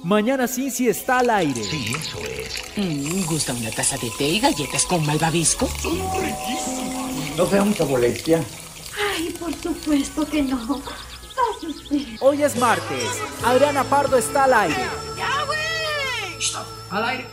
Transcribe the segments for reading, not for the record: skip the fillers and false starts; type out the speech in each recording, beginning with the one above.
Mañana Cincy está al aire. Sí, eso es. ¿Gusta una taza de té y galletas con malvavisco? Son riquísimos. No sea mucha molestia. Ay, por supuesto que no. Pase usted. Hoy es martes. Adriana Pardo está al aire. ¡Ya, güey! Stop. Al aire.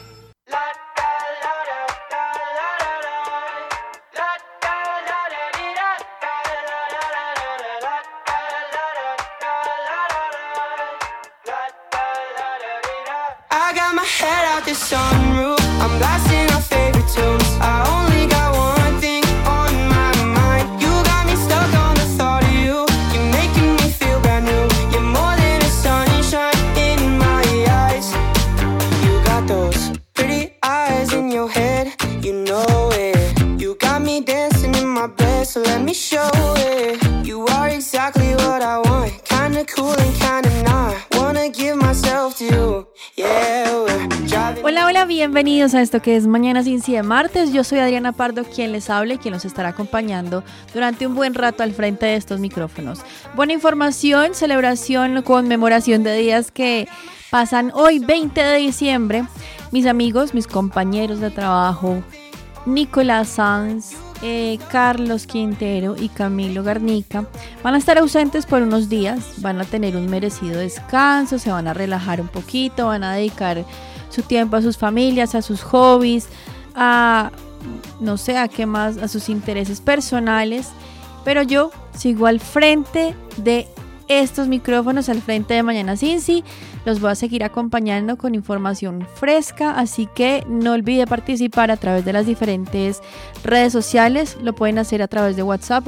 I got my head out the sunroof. I'm blasting our favorite tunes. I only got one thing on my mind. You got me stuck on the thought of you. You're making me feel brand new. You're more than a sunshine in my eyes. You got those pretty eyes in your head. You know it. You got me dancing in my bed, so let me show it. You are exactly what I want. Kinda cool and kinda not. Wanna give myself to you. Hola, hola, bienvenidos a esto que es Mañana Cincy de martes. Yo soy Adriana Pardo, quien les habla y quien los estará acompañando durante un buen rato al frente de estos micrófonos. Buena información, celebración, conmemoración de días que pasan hoy, 20 de diciembre. Mis amigos, mis compañeros de trabajo, Nicolás Sanz, Carlos Quintero y Camilo Garnica van a estar ausentes por unos días, van a tener un merecido descanso, se van a relajar un poquito, van a dedicar su tiempo a sus familias, a sus hobbies, a no sé, a qué más, a sus intereses personales, pero yo sigo al frente de estos micrófonos, al frente de Mañana Cincy. Los voy a seguir acompañando con información fresca, así que no olvide participar a través de las diferentes redes sociales. Lo pueden hacer a través de WhatsApp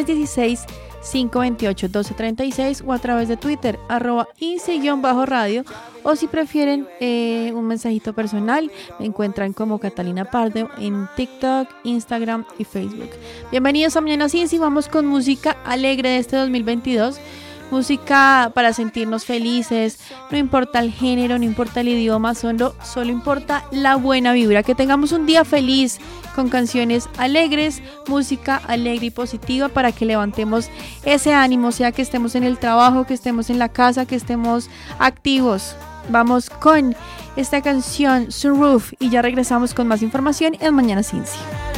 316-528-1236 o a través de Twitter @INCY_radio, o si prefieren un mensajito personal, me encuentran como Catalina Pardo en TikTok, Instagram y Facebook. Bienvenidos a Mañana Cincy. Vamos con música alegre de este 2022. Música para sentirnos felices, no importa el género, no importa el idioma, solo importa la buena vibra, que tengamos un día feliz con canciones alegres, música alegre y positiva para que levantemos ese ánimo, sea que estemos en el trabajo, que estemos en la casa, que estemos activos. Vamos con esta canción, Sunroof, y ya regresamos con más información en Mañana Cincy.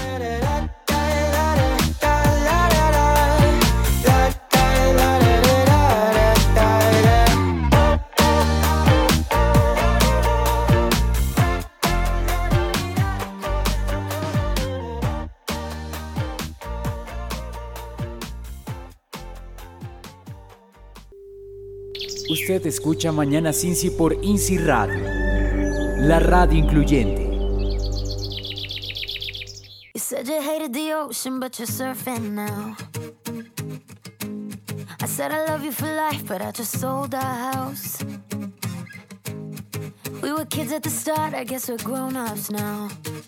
Usted escucha Mañana Cincy por INCY Radio, la radio incluyente. You said you hated the ocean, but you're surfing now. I said I love you for life, but I just sold our house. We were kids at the start, I guess we're grown-ups now.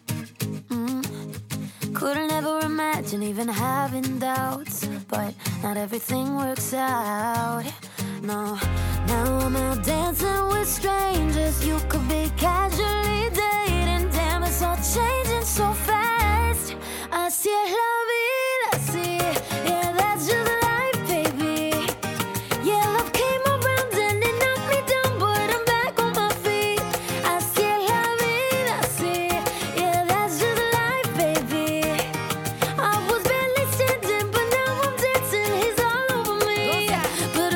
Couldn't ever imagine even having doubts, but not everything works out. No, now I'm out dancing with strangers. You could be casually dating. Damn, it's all changing so fast. Así es la vida, sí. Yeah, that's just life, baby. Yeah, love came around and it knocked me down, but I'm back on my feet. Así es la vida, sí. Yeah, that's just life, baby. I was barely standing, but now I'm dancing. He's all over me. But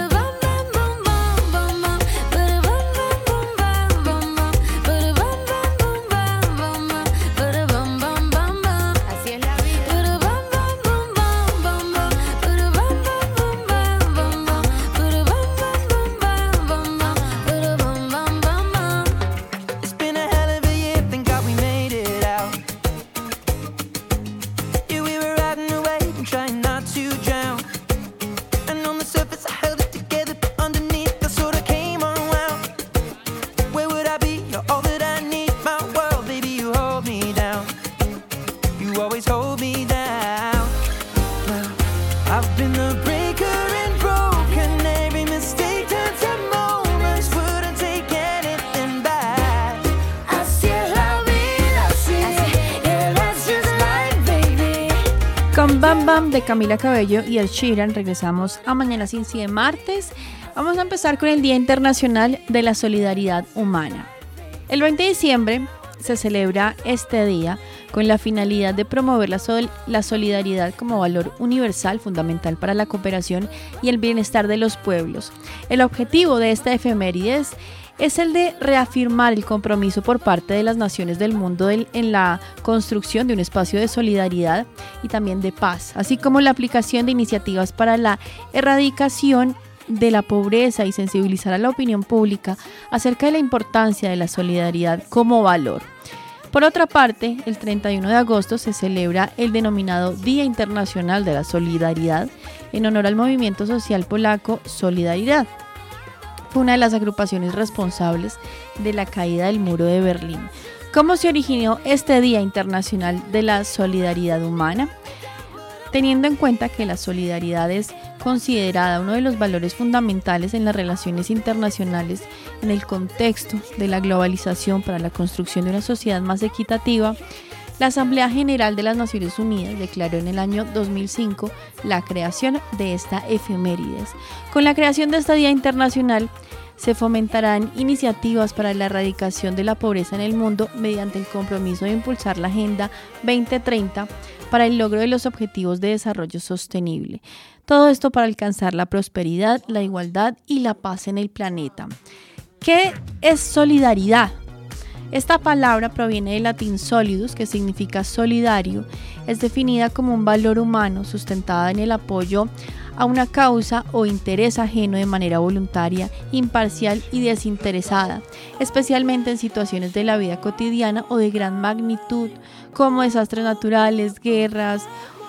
Con Bam Bam de Camila Cabello y Ed Sheeran regresamos a Mañana Cincy de martes. Vamos a empezar con el Día Internacional de la Solidaridad Humana. El 20 de diciembre se celebra este día con la finalidad de promover la solidaridad como valor universal fundamental para la cooperación y el bienestar de los pueblos. El objetivo de esta efemérides es el de reafirmar el compromiso por parte de las naciones del mundo en la construcción de un espacio de solidaridad y también de paz, así como la aplicación de iniciativas para la erradicación de la pobreza y sensibilizar a la opinión pública acerca de la importancia de la solidaridad como valor. Por otra parte, el 31 de agosto se celebra el denominado Día Internacional de la Solidaridad en honor al movimiento social polaco Solidaridad. Fue una de las agrupaciones responsables de la caída del muro de Berlín. ¿Cómo se originó este Día Internacional de la Solidaridad Humana? Teniendo en cuenta que la solidaridad es considerada uno de los valores fundamentales en las relaciones internacionales en el contexto de la globalización para la construcción de una sociedad más equitativa, la Asamblea General de las Naciones Unidas declaró en el año 2005 la creación de esta efemérides. Con la creación de este Día Internacional se fomentarán iniciativas para la erradicación de la pobreza en el mundo mediante el compromiso de impulsar la Agenda 2030 para el logro de los objetivos de desarrollo sostenible. Todo esto para alcanzar la prosperidad, la igualdad y la paz en el planeta. ¿Qué es solidaridad? Esta palabra proviene del latín solidus, que significa solidario. Es definida como un valor humano sustentada en el apoyo a una causa o interés ajeno de manera voluntaria, imparcial y desinteresada, especialmente en situaciones de la vida cotidiana o de gran magnitud, como desastres naturales, guerras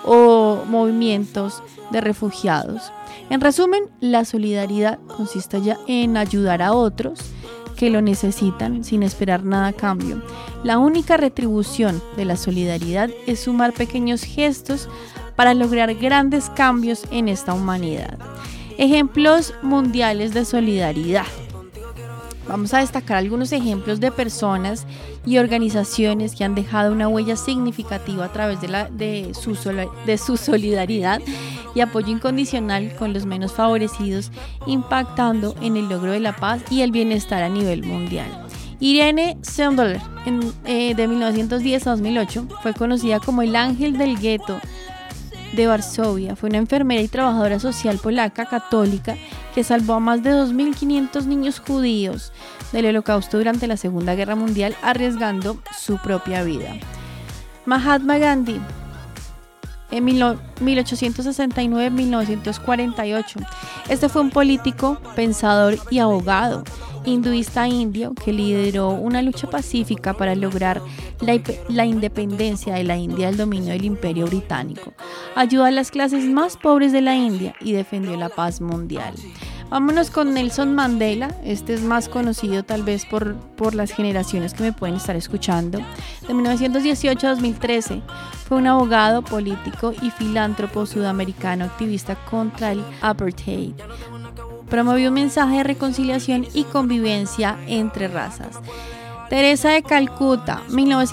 o movimientos de refugiados. En resumen, la solidaridad consiste ya en ayudar a otros que lo necesitan sin esperar nada a cambio. La única retribución de la solidaridad es sumar pequeños gestos para lograr grandes cambios en esta humanidad. Ejemplos mundiales de solidaridad. Vamos a destacar algunos ejemplos de personas y organizaciones que han dejado una huella significativa a través de su solidaridad y apoyo incondicional con los menos favorecidos, impactando en el logro de la paz y el bienestar a nivel mundial. Irene Sendler, de 1910 a 2008, fue conocida como el ángel del gueto de Varsovia. Fue una enfermera y trabajadora social polaca católica que salvó a más de 2.500 niños judíos del Holocausto durante la Segunda Guerra Mundial, arriesgando su propia vida. Mahatma Gandhi, en 1869-1948. Este fue un político, pensador y abogado hinduista indio que lideró una lucha pacífica para lograr la independencia de la India del dominio del Imperio Británico. Ayudó a las clases más pobres de la India y defendió la paz mundial. Vámonos con Nelson Mandela. Este es más conocido tal vez por las generaciones que me pueden estar escuchando. De 1918 a 2013 fue un abogado, político y filántropo sudamericano activista contra el apartheid. Promovió un mensaje de reconciliación y convivencia entre razas. Teresa de Calcuta,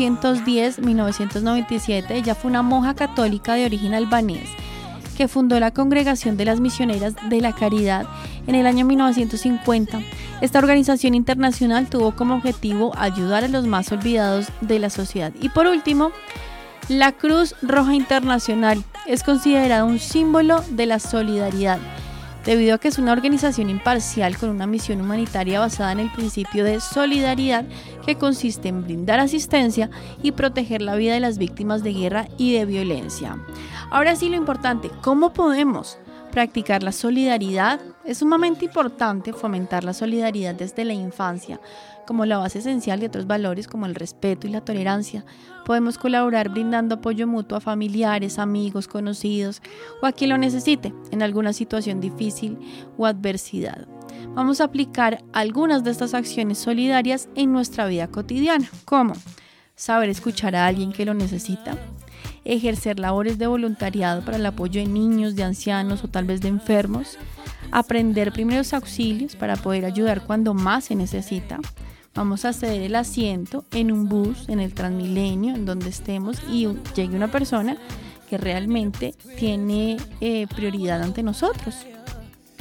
1910-1997, ella fue una monja católica de origen albanés que fundó la Congregación de las Misioneras de la Caridad en el año 1950. Esta organización internacional tuvo como objetivo ayudar a los más olvidados de la sociedad. Y por último, la Cruz Roja Internacional es considerada un símbolo de la solidaridad, debido a que es una organización imparcial con una misión humanitaria basada en el principio de solidaridad, que consiste en brindar asistencia y proteger la vida de las víctimas de guerra y de violencia. Ahora sí, lo importante, ¿cómo podemos practicar la solidaridad? Es sumamente importante fomentar la solidaridad desde la infancia, como la base esencial de otros valores como el respeto y la tolerancia. Podemos colaborar brindando apoyo mutuo a familiares, amigos, conocidos o a quien lo necesite en alguna situación difícil o adversidad. Vamos a aplicar algunas de estas acciones solidarias en nuestra vida cotidiana, como saber escuchar a alguien que lo necesita, ejercer labores de voluntariado para el apoyo de niños, de ancianos o tal vez de enfermos, aprender primeros auxilios para poder ayudar cuando más se necesita. Vamos a ceder el asiento en un bus, en el Transmilenio, en donde estemos y llegue una persona que realmente tiene prioridad ante nosotros.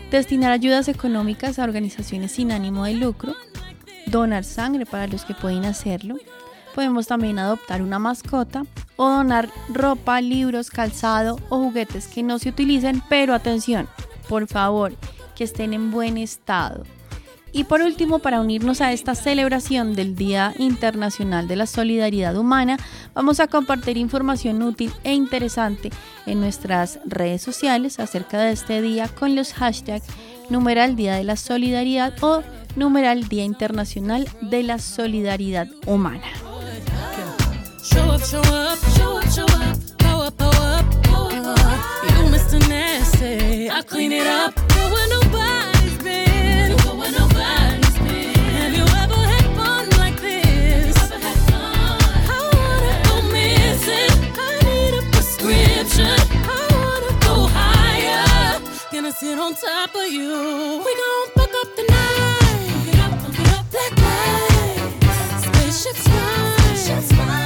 destinar ayudas económicas a organizaciones sin ánimo de lucro, donar sangre para los que pueden hacerlo. Podemos también adoptar una mascota o donar ropa, libros, calzado o juguetes que no se utilicen, pero atención, por favor, que estén en buen estado. Y por último, para unirnos a esta celebración del Día Internacional de la Solidaridad Humana, vamos a compartir información útil e interesante en nuestras redes sociales acerca de este día con los hashtags #Día de la Solidaridad o #Día Internacional de la Solidaridad Humana. Show up, show up, show up, show up, power, power, power. You Mr. Nasty, I clean it up. Go where nobody's been. Go where nobody's been. Have you ever had fun like this? Ever had fun? I wanna go missing. I need a prescription. I wanna go higher. Gonna sit on top of you. We gon' fuck up the night. Fuck it up, black lights. Spaceships fly. Spaceships fly.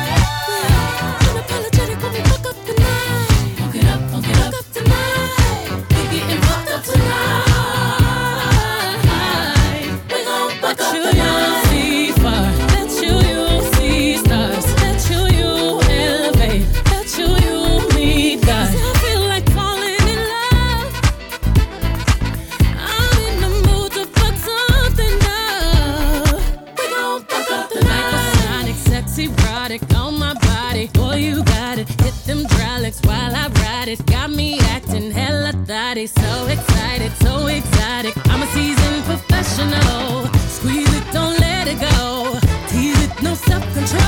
While I ride it, got me acting hella thotty. So excited, so exotic. I'm a seasoned professional. Squeeze it, don't let it go. Tease it, no self-control.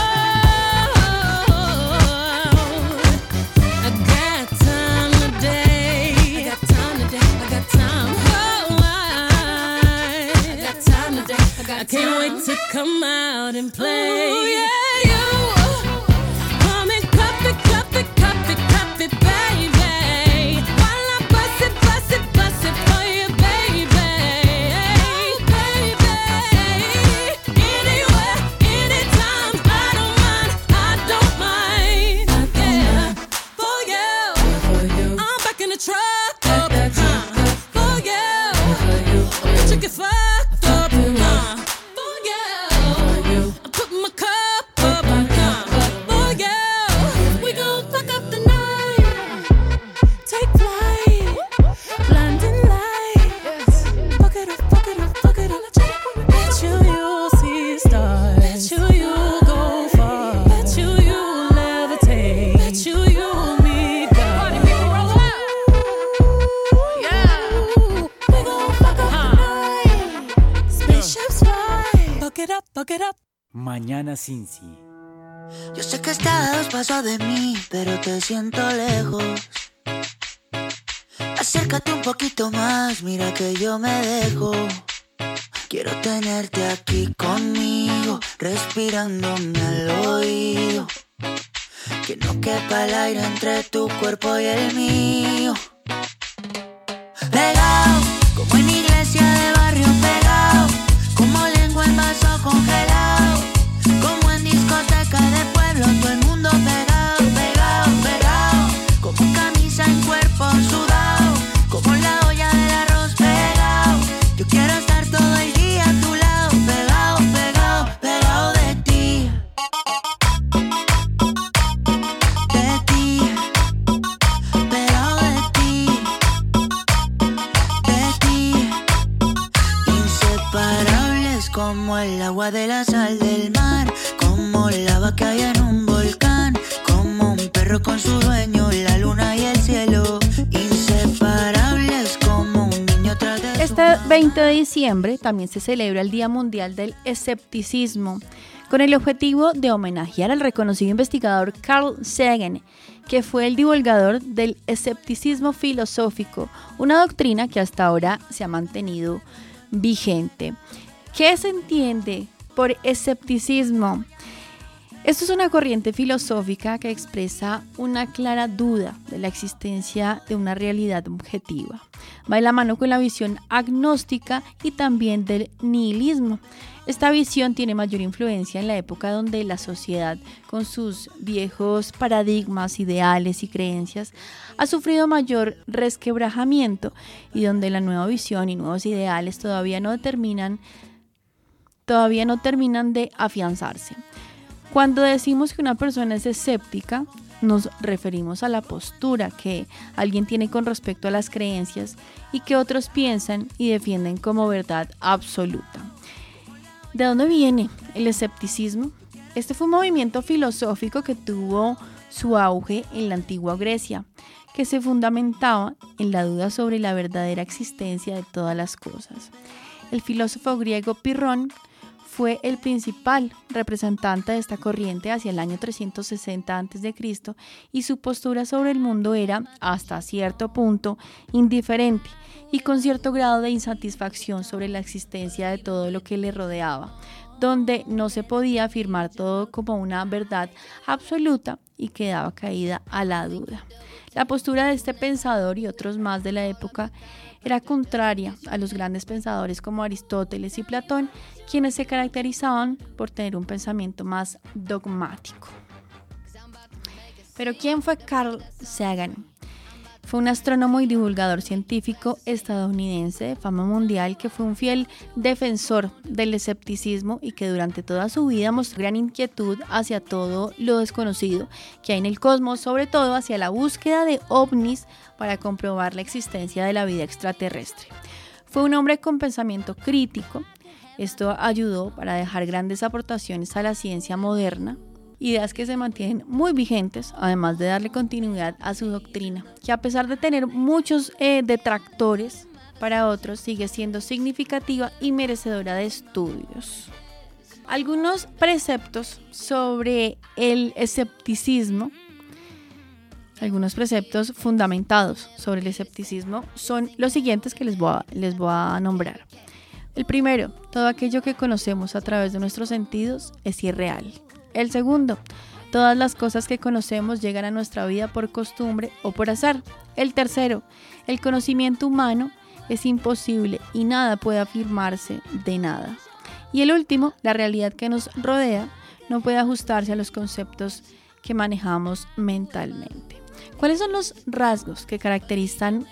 I got time today. I got time today. I got time. Oh, I got time today. I can't wait to come out and play. Ooh, yeah, you. Come and cup it, cup it, cup it, cup it, baby. While I bust it for you, baby. Baby. Anywhere, anytime, I don't mind. Yeah, for you. I'm back in the truck. For you. But you get fucked up. For you. I'm putting my cup up. For you. We gon' fuck up the night. Take flight. Blinding lights. Fuck it up, fuck it up, fuck it up. Bet you'll see stars. Bet you go far. Bet you levitate. Bet you meet God. Party people roll out. Yeah. We gon' fuck up the night. Spaceships fly. Fuck it up, fuck it up. Mañana Cincy. Yo sé que estás a 2 pasos de mí, pero te siento lejos. Acércate un poquito más, mira que yo me dejo. Quiero tenerte aquí conmigo, respirándome al oído. Que no quepa el aire entre tu cuerpo y el mío. Pegado, como en iglesia de barrio pegado. Como lengua en vaso congelado. Como en discoteca de pueblo, todo el mundo pegado, pegado, pegado. Como camisa en cuerpo sudado. Como la olla del arroz pegado. Yo quiero estar todo el día a tu lado. Pegado, pegado, pegado de ti. De ti. Pegado de ti. De ti. Inseparables como el agua de la sal del mar. Como lava que hay en un volcán. Como un perro con su dueño, la luna y el cielo. Inseparables como un niño tras de su Este 20 de diciembre también se celebra el Día Mundial del Escepticismo, con el objetivo de homenajear al reconocido investigador Carl Sagan, que fue el divulgador del escepticismo filosófico, una doctrina que hasta ahora se ha mantenido vigente. ¿Qué se entiende por escepticismo? Esto es una corriente filosófica que expresa una clara duda de la existencia de una realidad objetiva. Va de la mano con la visión agnóstica y también del nihilismo. Esta visión tiene mayor influencia en la época donde la sociedad, con sus viejos paradigmas, ideales y creencias, ha sufrido mayor resquebrajamiento y donde la nueva visión y nuevos ideales todavía no terminan de afianzarse. Cuando decimos que una persona es escéptica, nos referimos a la postura que alguien tiene con respecto a las creencias y que otros piensan y defienden como verdad absoluta. ¿De dónde viene el escepticismo? Este fue un movimiento filosófico que tuvo su auge en la antigua Grecia, que se fundamentaba en la duda sobre la verdadera existencia de todas las cosas. El filósofo griego Pirrón fue el principal representante de esta corriente hacia el año 360 a.C. y su postura sobre el mundo era, hasta cierto punto, indiferente y con cierto grado de insatisfacción sobre la existencia de todo lo que le rodeaba, donde no se podía afirmar todo como una verdad absoluta y quedaba caída a la duda. La postura de este pensador y otros más de la época era contraria a los grandes pensadores como Aristóteles y Platón, quienes se caracterizaban por tener un pensamiento más dogmático. Pero ¿quién fue Carl Sagan? Fue un astrónomo y divulgador científico estadounidense de fama mundial que fue un fiel defensor del escepticismo y que durante toda su vida mostró gran inquietud hacia todo lo desconocido que hay en el cosmos, sobre todo hacia la búsqueda de ovnis para comprobar la existencia de la vida extraterrestre. Fue un hombre con pensamiento crítico. Esto ayudó para dejar grandes aportaciones a la ciencia moderna, ideas que se mantienen muy vigentes, además de darle continuidad a su doctrina, que a pesar de tener muchos detractores, para otros sigue siendo significativa y merecedora de estudios. Algunos preceptos sobre el escepticismo, algunos preceptos fundamentados sobre el escepticismo son los siguientes que les voy a nombrar. El primero, todo aquello que conocemos a través de nuestros sentidos es irreal. El segundo, todas las cosas que conocemos llegan a nuestra vida por costumbre o por azar. El tercero, el conocimiento humano es imposible y nada puede afirmarse de nada. Y el último, la realidad que nos rodea no puede ajustarse a los conceptos que manejamos mentalmente. ¿Cuáles son los rasgos que caracterizan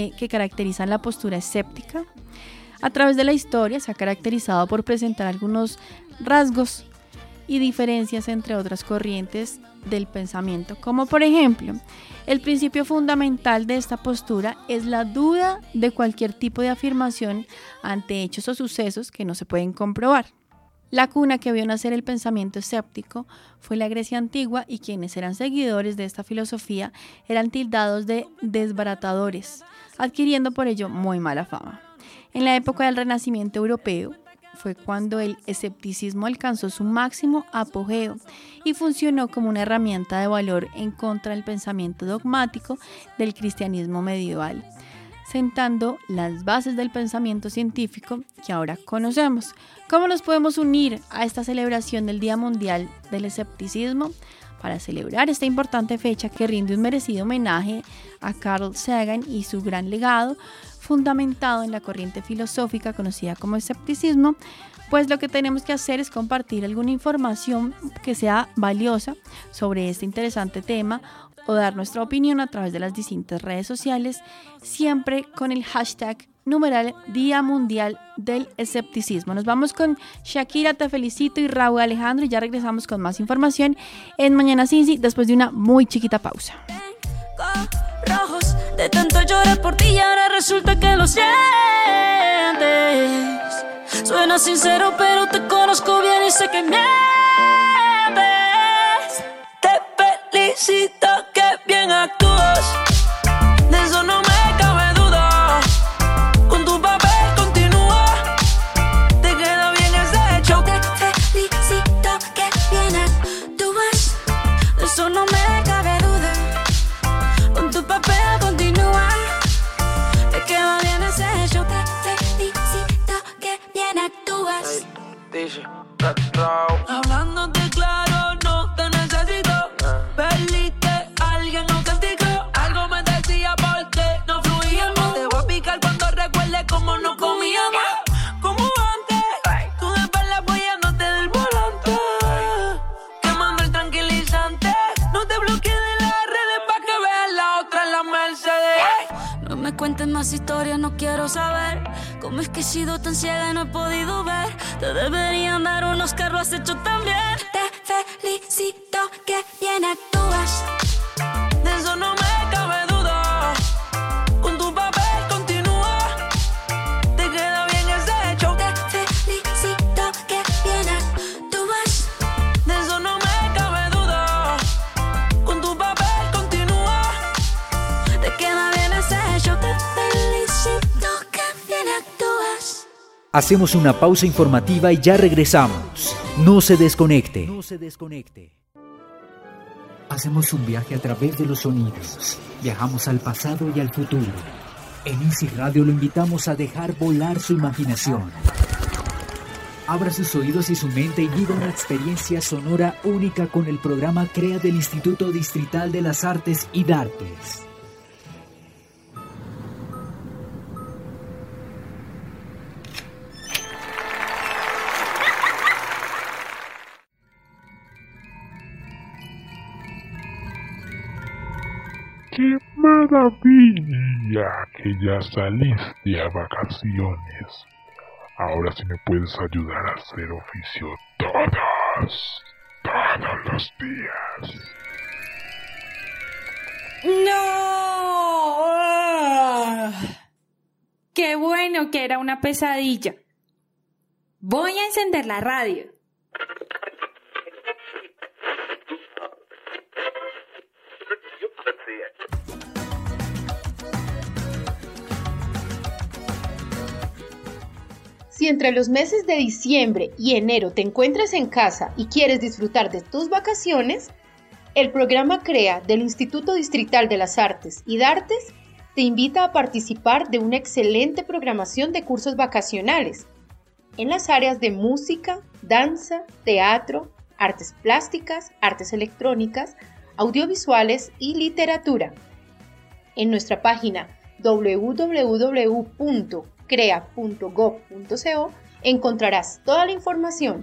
la postura escéptica? A través de la historia se ha caracterizado por presentar algunos rasgos y diferencias entre otras corrientes del pensamiento, como por ejemplo, el principio fundamental de esta postura es la duda de cualquier tipo de afirmación ante hechos o sucesos que no se pueden comprobar. La cuna que vio nacer el pensamiento escéptico fue la Grecia antigua y quienes eran seguidores de esta filosofía eran tildados de desbaratadores, adquiriendo por ello muy mala fama. En la época del Renacimiento europeo, fue cuando el escepticismo alcanzó su máximo apogeo y funcionó como una herramienta de valor en contra del pensamiento dogmático del cristianismo medieval, sentando las bases del pensamiento científico que ahora conocemos. ¿Cómo nos podemos unir a esta celebración del Día Mundial del Escepticismo? Para celebrar esta importante fecha que rinde un merecido homenaje a Carl Sagan y su gran legado, fundamentado en la corriente filosófica conocida como escepticismo, pues lo que tenemos que hacer es compartir alguna información que sea valiosa sobre este interesante tema o dar nuestra opinión a través de las distintas redes sociales, siempre con el hashtag Día Mundial del Escepticismo. Nos vamos con Shakira, Te Felicito y Raúl Alejandro y ya regresamos con más información en Mañana Cincy después de una muy chiquita pausa. Rojos, de tanto llorar por ti y ahora resulta que lo sientes. Suena sincero pero te conozco bien y sé que mientes. Te felicito que bien actúas, de eso no me cabe duda. Con tu papel continúa, te queda bien ese hecho. Te felicito que bien actúas, De eso no me cabe duda. Con tu papel continúa, te queda bien ese hecho. te felicito que bien actúas. Dice, Hablándote claro, no más historias no quiero saber. ¿Cómo es que he sido tan ciega y no he podido ver? Te deberían dar un Oscar, lo has hecho tan bien. Te felicito, que bien actúas. De eso no me cabe duda. Con tu papel continúa. Te queda bien ese hecho. Te felicito, que bien actúas. De eso no me cabe duda. Con tu papel continúa. Te queda bien ese hecho. Te felicito, que bien actúas. Hacemos una pausa informativa y ya regresamos. No se desconecte. Hacemos un viaje a través de los sonidos. Viajamos al pasado y al futuro. En Easy Radio lo invitamos a dejar volar su imaginación. Abra sus oídos y su mente y viva una experiencia sonora única con el programa CREA del Instituto Distrital de las Artes y Dartes. ¡Qué maravilla que ya saliste a vacaciones! Ahora sí me puedes ayudar a hacer oficio todos los días. ¡No! ¡Qué bueno que era una pesadilla! Voy a encender la radio. Si entre los meses de diciembre y enero te encuentras en casa y quieres disfrutar de tus vacaciones, el programa CREA del Instituto Distrital de las Artes y Dartes te invita a participar de una excelente programación de cursos vacacionales en las áreas de música, danza, teatro, artes plásticas, artes electrónicas, audiovisuales y literatura. En nuestra página www.crea.gov.co encontrarás toda la información.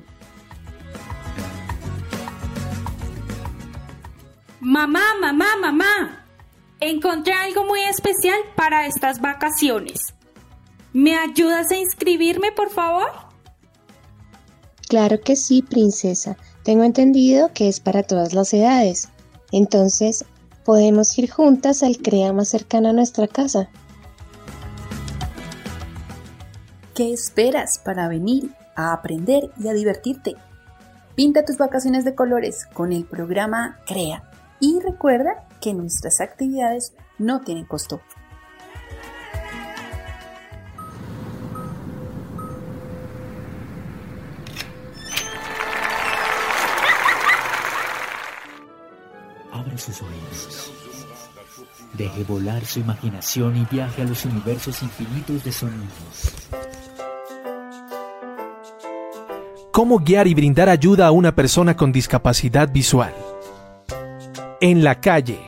Mamá, encontré algo muy especial para estas vacaciones. ¿Me ayudas a inscribirme, por favor? Claro que sí, princesa. Tengo entendido que es para todas las edades. Entonces, podemos ir juntas al CREA más cercano a nuestra casa. ¿Qué esperas para venir a aprender y a divertirte? Pinta tus vacaciones de colores con el programa CREA y recuerda que nuestras actividades no tienen costo. Abre sus oídos. Deje volar su imaginación y viaje a los universos infinitos de sonidos. ¿Cómo guiar y brindar ayuda a una persona con discapacidad visual? En la calle.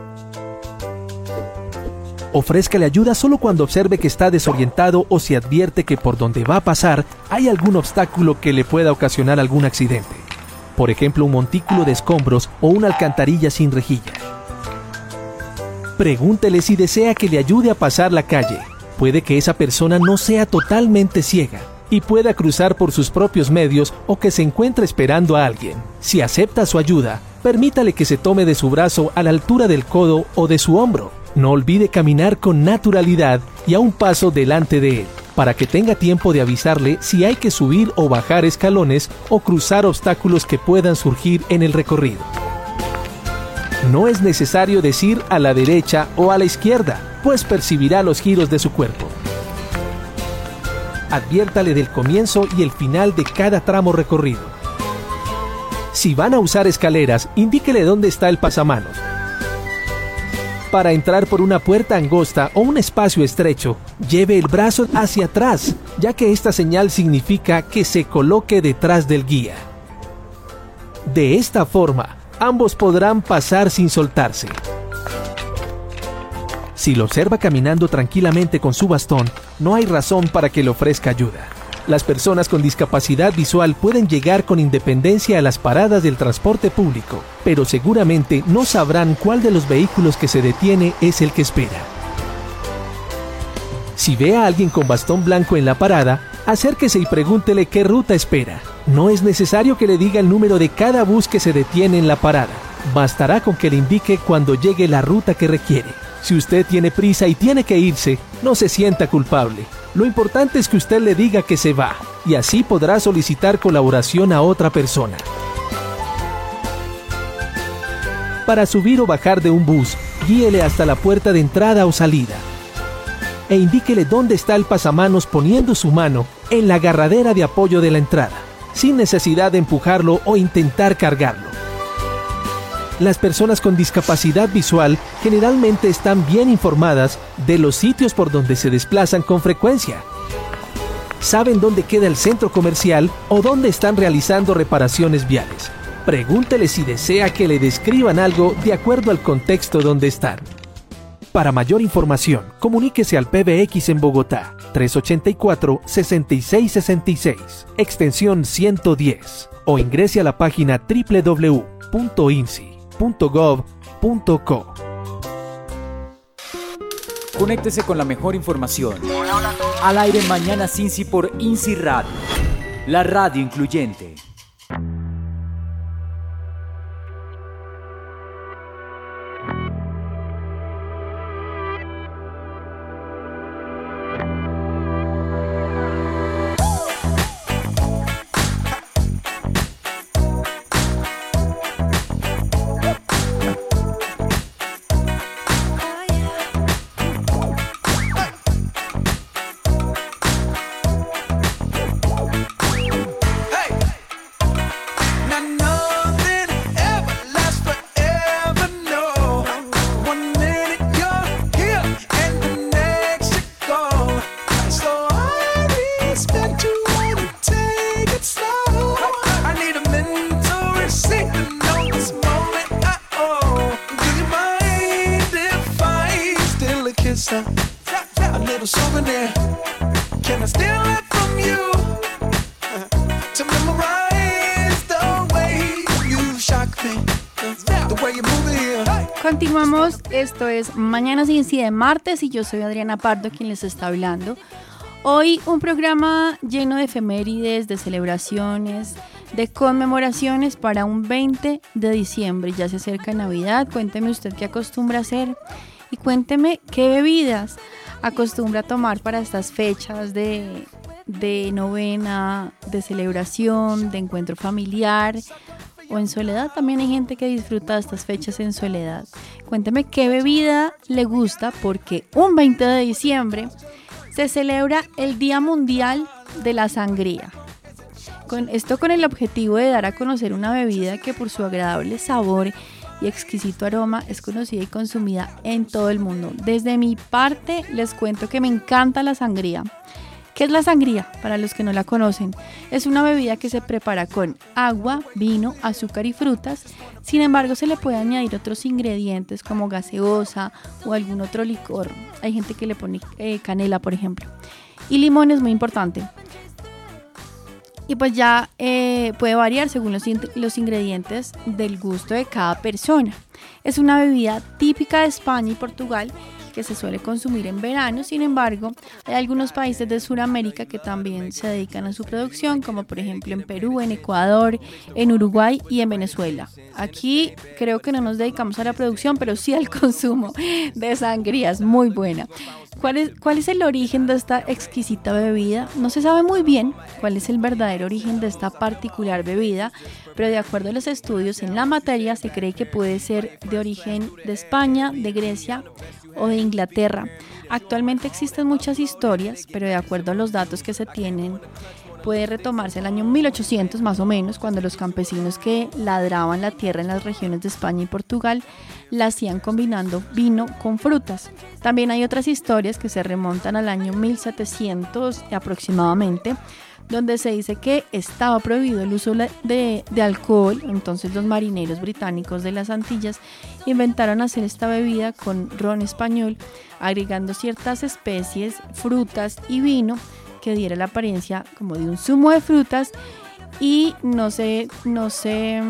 Ofrézcale ayuda solo cuando observe que está desorientado o si advierte que por donde va a pasar hay algún obstáculo que le pueda ocasionar algún accidente. Por ejemplo, un montículo de escombros o una alcantarilla sin rejilla. Pregúntele si desea que le ayude a pasar la calle. Puede que esa persona no sea totalmente ciega y pueda cruzar por sus propios medios o que se encuentre esperando a alguien. Si acepta su ayuda, permítale que se tome de su brazo a la altura del codo o de su hombro. No olvide caminar con naturalidad y a un paso delante de él, para que tenga tiempo de avisarle si hay que subir o bajar escalones o cruzar obstáculos que puedan surgir en el recorrido. No es necesario decir a la derecha o a la izquierda, pues percibirá los giros de su cuerpo. Adviértale del comienzo y el final de cada tramo recorrido. Si van a usar escaleras, indíquele dónde está el pasamanos. Para entrar por una puerta angosta o un espacio estrecho, lleve el brazo hacia atrás, ya que esta señal significa que se coloque detrás del guía. De esta forma, ambos podrán pasar sin soltarse. Si lo observa caminando tranquilamente con su bastón, no hay razón para que le ofrezca ayuda. Las personas con discapacidad visual pueden llegar con independencia a las paradas del transporte público, pero seguramente no sabrán cuál de los vehículos que se detiene es el que espera. Si ve a alguien con bastón blanco en la parada, acérquese y pregúntele qué ruta espera. No es necesario que le diga el número de cada bus que se detiene en la parada. Bastará con que le indique cuando llegue la ruta que requiere. Si usted tiene prisa y tiene que irse, no se sienta culpable. Lo importante es que usted le diga que se va, y así podrá solicitar colaboración a otra persona. Para subir o bajar de un bus, guíele hasta la puerta de entrada o salida. E indíquele dónde está el pasamanos poniendo su mano en la agarradera de apoyo de la entrada, sin necesidad de empujarlo o intentar cargarlo. Las personas con discapacidad visual generalmente están bien informadas de los sitios por donde se desplazan con frecuencia. Saben dónde queda el centro comercial o dónde están realizando reparaciones viales. Pregúntele si desea que le describan algo de acuerdo al contexto donde están. Para mayor información, comuníquese al PBX en Bogotá, 384-6666, extensión 110, o ingrese a la página www.insi.gov.co. Conéctese con la mejor información. Al aire Mañanas INSI por INSI Radio, la radio incluyente. Continuamos, esto es Mañanas INSI de martes y yo soy Adriana Pardo quien les está hablando. Hoy un programa lleno de efemérides, de celebraciones, de conmemoraciones para un 20 de diciembre. Ya se acerca Navidad, cuénteme usted qué acostumbra a hacer y cuénteme qué bebidas acostumbra a tomar para estas fechas de novena, de celebración, de encuentro familiar o en soledad. También hay gente que disfruta de estas fechas en soledad. Cuénteme qué bebida le gusta, porque un 20 de diciembre se celebra el Día Mundial de la Sangría. Con el objetivo de dar a conocer una bebida que por su agradable sabor y exquisito aroma es conocida y consumida en todo el mundo. Desde mi parte les cuento que me encanta la sangría. ¿Qué es la sangría? Para los que no la conocen, es una bebida que se prepara con agua, vino, azúcar y frutas. Sin embargo, se le puede añadir otros ingredientes como gaseosa o algún otro licor. Hay gente que le pone canela, por ejemplo. Y limón es muy importante. Y pues ya puede variar según los ingredientes del gusto de cada persona. Es una bebida típica de España y Portugal que se suele consumir en verano. Sin embargo, hay algunos países de Sudamérica que también se dedican a su producción, como por ejemplo en Perú, en Ecuador, en Uruguay y en Venezuela. Aquí creo que no nos dedicamos a la producción, pero sí al consumo de sangrías, muy buena. ¿Cuál es el origen de esta exquisita bebida? No se sabe muy bien cuál es el verdadero origen de esta particular bebida, pero de acuerdo a los estudios en la materia se cree que puede ser de origen de España, de Grecia o de Inglaterra. Actualmente existen muchas historias, pero de acuerdo a los datos que se tienen, puede retomarse el año 1800 más o menos, cuando los campesinos que ladraban la tierra en las regiones de España y Portugal la hacían combinando vino con frutas. También hay otras historias que se remontan al año 1700 aproximadamente, donde se dice que estaba prohibido el uso de alcohol. Entonces los marineros británicos de las Antillas inventaron hacer esta bebida con ron español, agregando ciertas especies, frutas y vino que diera la apariencia como de un zumo de frutas y no se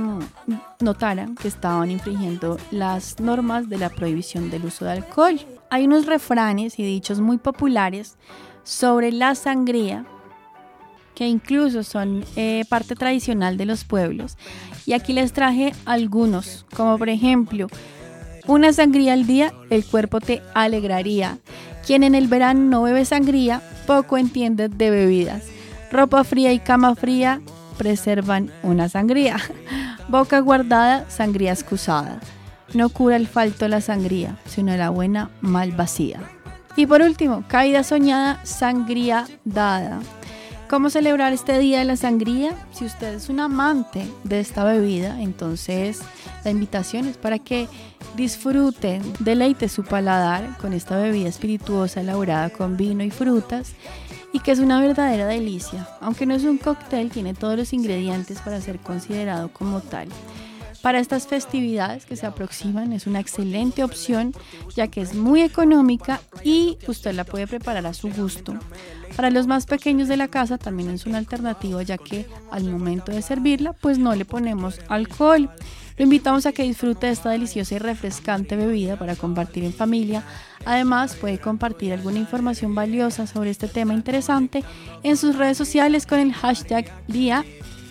notara que estaban infringiendo las normas de la prohibición del uso de alcohol. hay unos refranes y dichos muy populares sobre la sangría, que incluso son parte tradicional de los pueblos. Y aquí les traje algunos, como por ejemplo, una sangría al día, el cuerpo te alegraría. Quien en el verano no bebe sangría, poco entiende de bebidas. Ropa fría y cama fría preservan una sangría. Boca guardada, sangría excusada. No cura el falto la sangría, sino la buena mal vacía. Y por último, caída soñada, sangría dada. ¿Cómo celebrar este día de la sangría? Si usted es un amante de esta bebida, entonces la invitación es para que disfrute, deleite su paladar con esta bebida espirituosa elaborada con vino y frutas, y que es una verdadera delicia. Aunque no es un cóctel, tiene todos los ingredientes para ser considerado como tal. Para estas festividades que se aproximan es una excelente opción, ya que es muy económica y usted la puede preparar a su gusto. Para los más pequeños de la casa también es una alternativa, ya que al momento de servirla pues no le ponemos alcohol. Lo invitamos a que disfrute de esta deliciosa y refrescante bebida para compartir en familia. Además, puede compartir alguna información valiosa sobre este tema interesante en sus redes sociales con el hashtag Día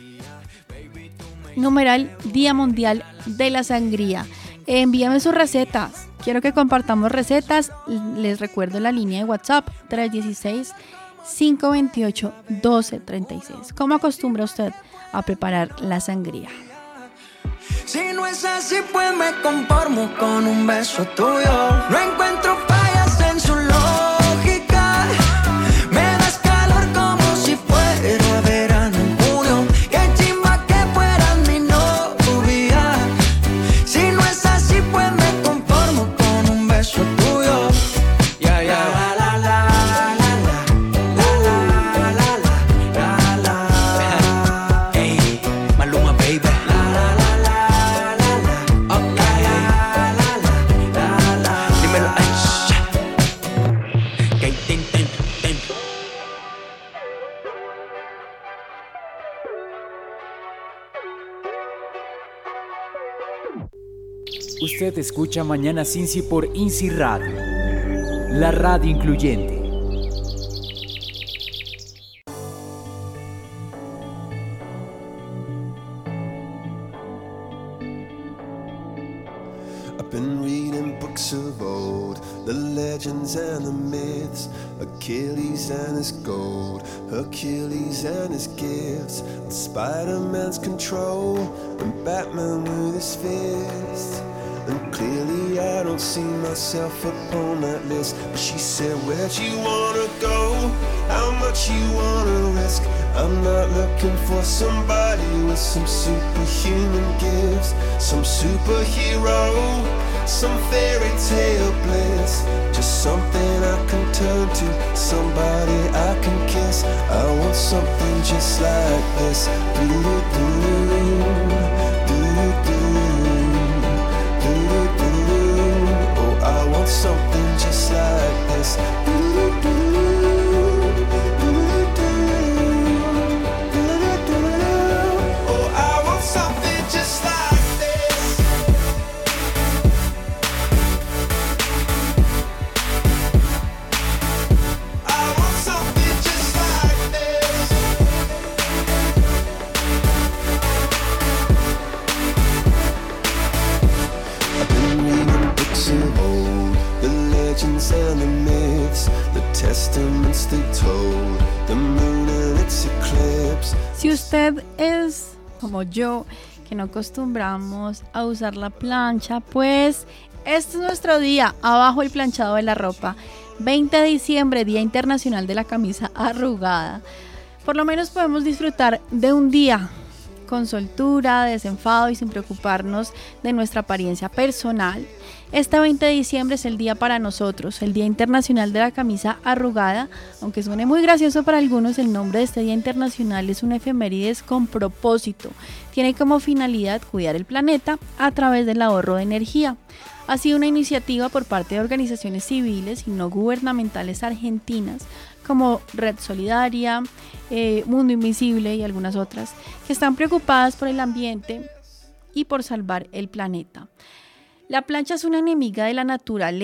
Mundial de la Sangría. Envíame sus recetas. Quiero que compartamos recetas. Les recuerdo la línea de WhatsApp 316-528-1236. ¿Cómo acostumbra usted a preparar la sangría? Si no es así, pues me conformo con un beso tuyo. No encuentro fallas en su lógica. Me das calor como si fuera verano en junio. Qué chimba que fueras mi novia. Si no es así, pues me conformo con un beso tuyo. Ya, ya, la, la, la, la, la, la, la. Hey, Maluma, baby. Usted escucha Mañana Cincy por INCI Radio, la radio incluyente. I've been reading books of old, the legends and the myths, Achilles and his gold, Hercules and his gifts, Spider-Man's control, and Batman with his fist. And clearly I don't see myself upon that list. But she said, where'd you wanna go? How much you wanna risk? I'm not looking for somebody with some superhuman gifts, some superhero, some fairy tale bliss. Just something I can turn to, somebody I can kiss. I want something just like this. Oh, I want something just like this. Oh, I want something just like this. I want something just like this. I've been reading books of old, the legends and the myths, the testaments they told, the moon and its eclipse. Si usted es como yo, que no acostumbramos a usar la plancha, pues este es nuestro día. Abajo el planchado de la ropa. 20 de diciembre, Día Internacional de la Camisa Arrugada. Por lo menos podemos disfrutar de un día con soltura, desenfado y sin preocuparnos de nuestra apariencia personal. Este 20 de diciembre es el día para nosotros, el Día Internacional de la Camisa Arrugada. Aunque suene muy gracioso para algunos, el nombre de este Día Internacional es una efemérides con propósito. Tiene como finalidad cuidar el planeta a través del ahorro de energía. Ha sido una iniciativa por parte de organizaciones civiles y no gubernamentales argentinas como Red Solidaria, Mundo Invisible y algunas otras, que están preocupadas por el ambiente y por salvar el planeta. La plancha es una enemiga de la naturaleza.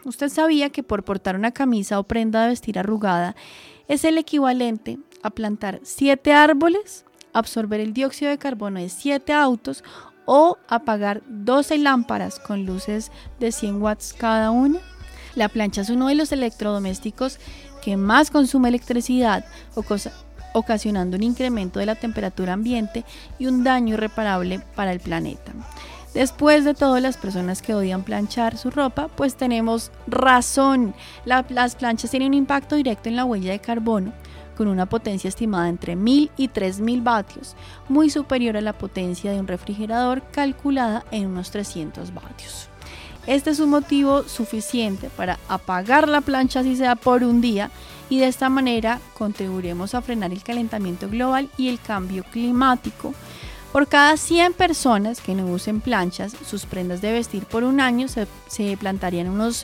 ¿Usted sabía que por portar una camisa o prenda de vestir arrugada es el equivalente a plantar 7 árboles, absorber el dióxido de carbono de 7 autos o apagar 12 lámparas con luces de 100 watts cada una? La plancha es uno de los electrodomésticos que más consume electricidad, ocasionando un incremento de la temperatura ambiente y un daño irreparable para el planeta. Después de todo, las personas que odian planchar su ropa, pues tenemos razón. Las planchas tienen un impacto directo en la huella de carbono, con una potencia estimada entre 1000 y 3000 vatios, muy superior a la potencia de un refrigerador, calculada en unos 300 vatios. Este es un motivo suficiente para apagar la plancha, así sea por un día, y de esta manera contribuiremos a frenar el calentamiento global y el cambio climático. Por cada 100 personas que no usen planchas, sus prendas de vestir por un año, se plantarían unos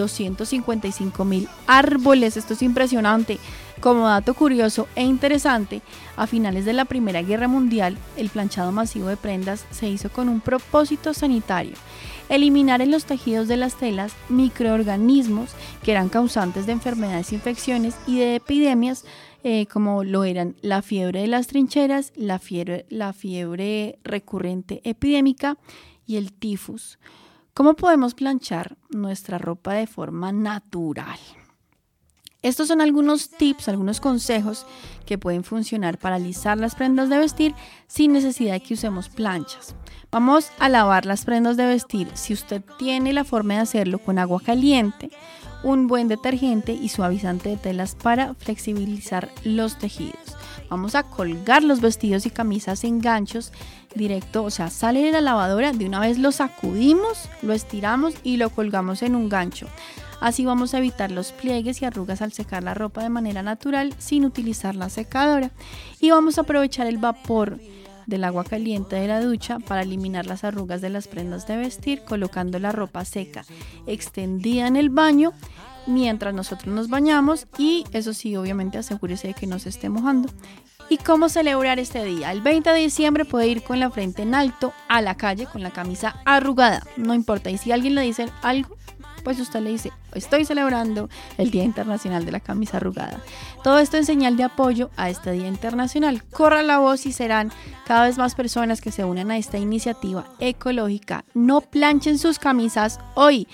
255.000 árboles. Esto es impresionante. Como dato curioso e interesante, a finales de la Primera Guerra Mundial, el planchado masivo de prendas se hizo con un propósito sanitario: eliminar en los tejidos de las telas microorganismos que eran causantes de enfermedades, infecciones y de epidemias, como lo eran la fiebre de las trincheras, la fiebre recurrente epidémica y el tifus. ¿Cómo podemos planchar nuestra ropa de forma natural? Estos son algunos tips, algunos consejos que pueden funcionar para alisar las prendas de vestir sin necesidad de que usemos planchas. Vamos a lavar las prendas de vestir, si usted tiene la forma de hacerlo, con agua caliente, un buen detergente y suavizante de telas para flexibilizar los tejidos. Vamos a colgar los vestidos y camisas en ganchos directo, o sea, sale de la lavadora, de una vez lo sacudimos, lo estiramos y lo colgamos en un gancho. Así vamos a evitar los pliegues y arrugas al secar la ropa de manera natural sin utilizar la secadora. Y vamos a aprovechar el vapor del agua caliente de la ducha para eliminar las arrugas de las prendas de vestir, colocando la ropa seca extendida en el baño mientras nosotros nos bañamos, y eso sí, obviamente asegúrese de que no se esté mojando. ¿Y cómo celebrar este día? El 20 de diciembre puede ir con la frente en alto a la calle con la camisa arrugada, no importa. Y si alguien le dice algo, pues usted le dice: estoy celebrando el Día Internacional de la Camisa Arrugada. Todo esto en señal de apoyo a este Día Internacional. Corra la voz y serán cada vez más personas que se unan a esta iniciativa ecológica. No planchen sus camisas hoy.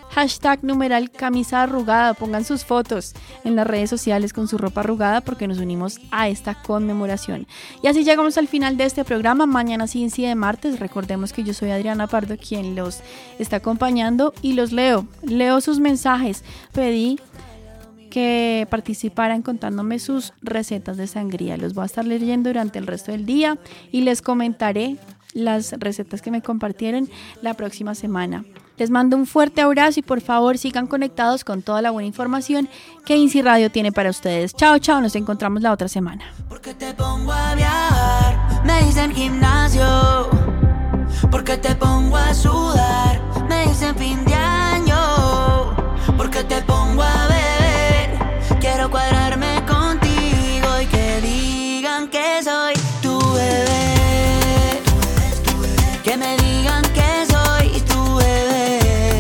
#camisa arrugada. Pongan sus fotos en las redes sociales con su ropa arrugada, porque nos unimos a esta conmemoración. Y así llegamos al final de este programa. Mañana sí de martes. Recordemos que yo soy Adriana Pardo, quien los está acompañando, y los leo sus mensajes. Pedí que participaran contándome sus recetas de sangría. Los voy a estar leyendo durante el resto del día y les comentaré las recetas que me compartieron la próxima semana. Les mando un fuerte abrazo y por favor sigan conectados con toda la buena información que INSI Radio tiene para ustedes. Chao, chao, nos encontramos la otra semana. Porque te pongo a viajar, me dicen gimnasio. Porque te pongo a sudar, me dicen fin de año. Porque te pongo a beber, quiero cuadrarme contigo y que digan que soy tu bebé. Que me digan que soy tu bebé.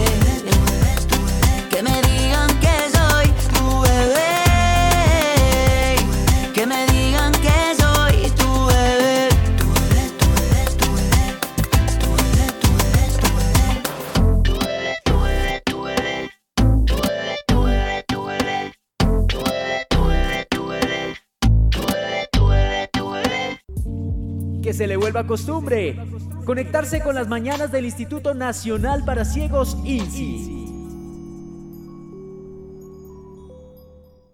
Que me digan que soy tu bebé. Que me digan que soy tu bebé. Que se le vuelva costumbre conectarse con las mañanas del Instituto Nacional para Ciegos INSI.